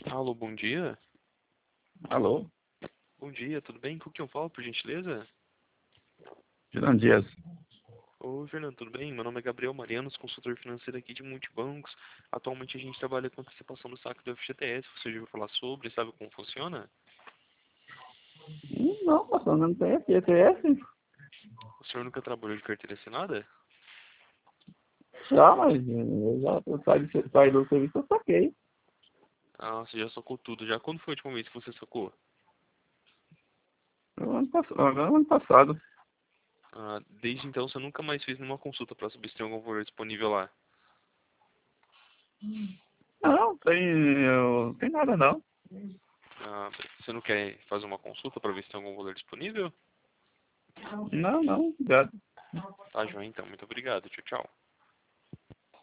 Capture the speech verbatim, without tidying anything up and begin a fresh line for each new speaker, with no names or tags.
Alô, bom dia.
Alô,
Bom dia, tudo bem? Com quem eu falo, por gentileza?
Fernando Dias.
Oi, Fernando, tudo bem? Meu nome é Gabriel Marianos, consultor financeiro aqui de Multibancos. Atualmente a gente trabalha com antecipação do saque do F G T S. Você já ouviu falar sobre? Sabe como funciona?
Hum, Não, pastor, não tem F G T S.
O senhor nunca trabalhou de carteira assinada?
Já, mas eu já eu saí, do- saí do serviço, eu saquei.
Ah, você já sacou tudo. Já quando foi a última vez que você sacou?
No ano, pass- agora no ano passado.
Ah, desde então você nunca mais fez nenhuma consulta para saber se tem algum valor disponível lá?
Não, tem, eu, tem nada não.
Ah, você não quer fazer uma consulta para ver se tem algum valor disponível?
Não, não, obrigado.
Tá, joia, então. Muito obrigado. Tchau, tchau.